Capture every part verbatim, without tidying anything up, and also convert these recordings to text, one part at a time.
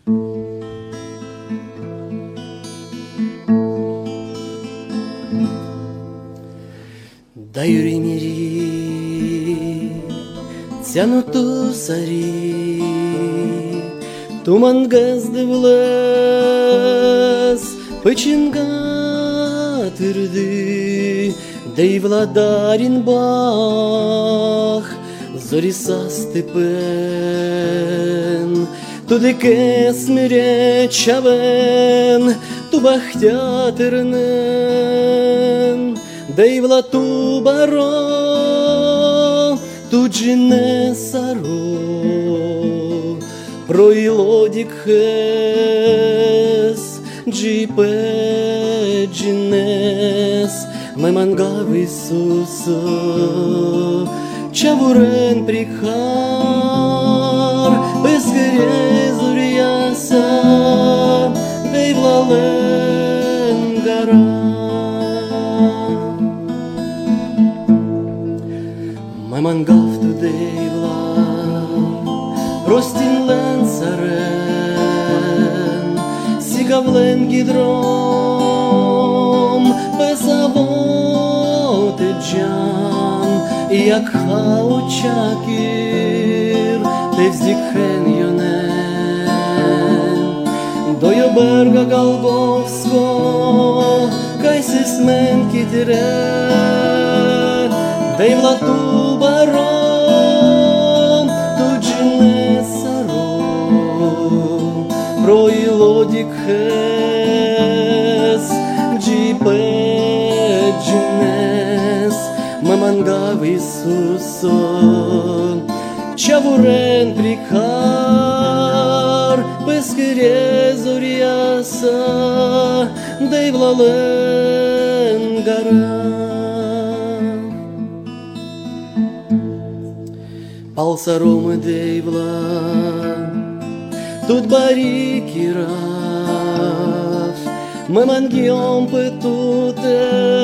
Dayuri-miri, tyanutu sari, tuman gazdevlas, păcingatârdi, dei vladarin bach, zori sa stepen, tu de kesmire çaven, tu bahtiyatırnen, dei vla tu baro, tu cine saro, proilodic hes, gipe cines, mai mangav Iisus, çavuren prihar, pescărezuri iasa, dei vlalen gara. Mai mangav tu dei vla, prostin len saren, sigavlen gidrom, pesavote jan, jak haučakir, te vzdichen jonen, do joberga galgovsko, kaj si smen kitire, dei vla tu barom, tu cine saro, proilodic hes, gipe cines, mă mangav Iisus, çavuren prihar, pescărezuri iasa, dei vlalen gara. Palsarom dei vla, тут bariki raf, mă mangiom pe tute,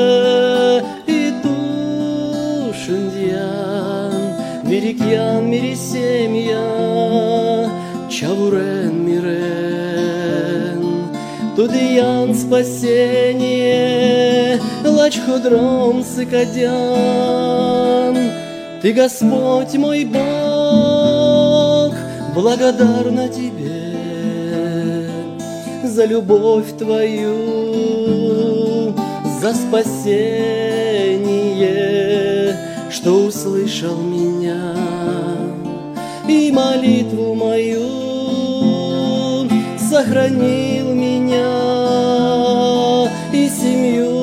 Mirikyan mirisemya, чавурен мирен, тудиян спасение, лач худром сыкадян. Ты, Господь мой Бог, благодарна Тебе за любовь Твою, за спасение, что услышал меня и молитву мою, сохранил меня и семью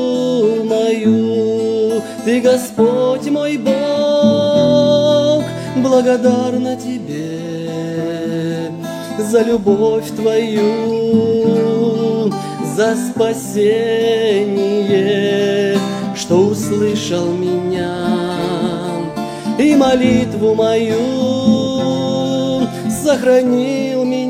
мою. Ты, Господь мой Бог, благодарна Тебе за любовь Твою, за спасение, что услышал меня и молитву мою, сохранил меня